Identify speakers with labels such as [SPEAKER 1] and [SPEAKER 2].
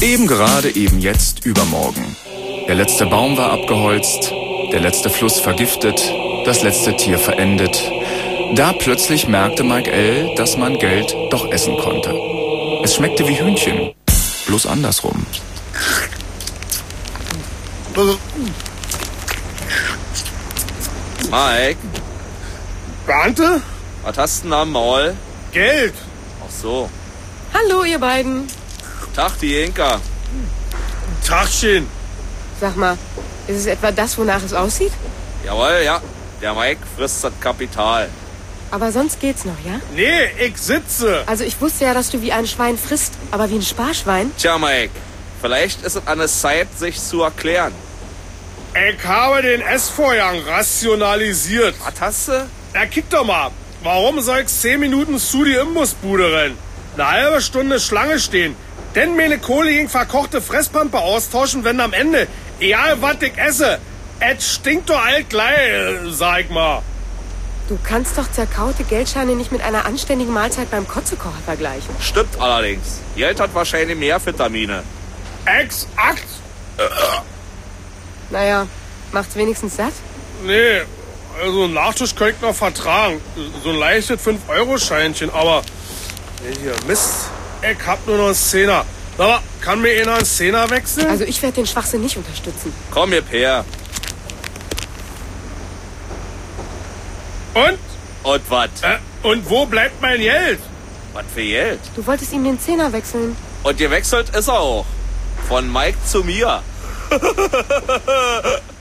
[SPEAKER 1] Eben gerade, eben jetzt, übermorgen. Der letzte Baum war abgeholzt, der letzte Fluss vergiftet, das letzte Tier verendet. Da plötzlich merkte Mike L., dass man Geld doch essen konnte. Es schmeckte wie Hühnchen, bloß andersrum.
[SPEAKER 2] Mike,
[SPEAKER 3] Beamte?
[SPEAKER 2] was hast du denn am Maul?
[SPEAKER 3] Geld.
[SPEAKER 2] Ach so.
[SPEAKER 4] Hallo, ihr beiden.
[SPEAKER 2] Tag, die Inka.
[SPEAKER 3] Tagchen.
[SPEAKER 4] Sag mal, ist es etwa das, wonach es aussieht?
[SPEAKER 2] Jawohl, ja. Der Mike frisst das Kapital.
[SPEAKER 4] Aber sonst geht's noch, ja?
[SPEAKER 3] Nee, ich sitze.
[SPEAKER 4] Also ich wusste ja, dass du wie ein Schwein frisst, aber wie ein Sparschwein?
[SPEAKER 2] Tja, Mike, vielleicht ist es an der Zeit, sich zu erklären.
[SPEAKER 3] Ich habe den Essvorgang rationalisiert.
[SPEAKER 2] Was hast du?
[SPEAKER 3] Na, kick doch mal. Warum soll ich 10 Minuten zu die Imbusbude rennen? Eine halbe Stunde Schlange stehen. Denn meine Kohle gegen verkochte Fresspampe austauschen, wenn am Ende, egal was ich esse, es stinkt doch alt gleich, sag ich mal.
[SPEAKER 4] Du kannst doch zerkaute Geldscheine nicht mit einer anständigen Mahlzeit beim Kotzekocher vergleichen.
[SPEAKER 2] Stimmt allerdings. Geld hat wahrscheinlich mehr Vitamine.
[SPEAKER 3] Exakt.
[SPEAKER 4] Naja, macht's wenigstens satt?
[SPEAKER 3] Nee, also einen Nachtisch könnte ich noch vertragen. So ein leichtes 5-Euro-Scheinchen, aber... Hier, Mist. Ich hab nur noch einen Zehner. Aber kann mir einer einen Zehner wechseln?
[SPEAKER 4] Also ich werde den Schwachsinn nicht unterstützen.
[SPEAKER 2] Komm, hier, Per.
[SPEAKER 3] Und?
[SPEAKER 2] Und was?
[SPEAKER 3] Und wo bleibt mein Geld?
[SPEAKER 2] Was für Geld?
[SPEAKER 4] Du wolltest ihm den Zehner wechseln.
[SPEAKER 2] Und gewechselt ist er auch. Von Mike zu mir.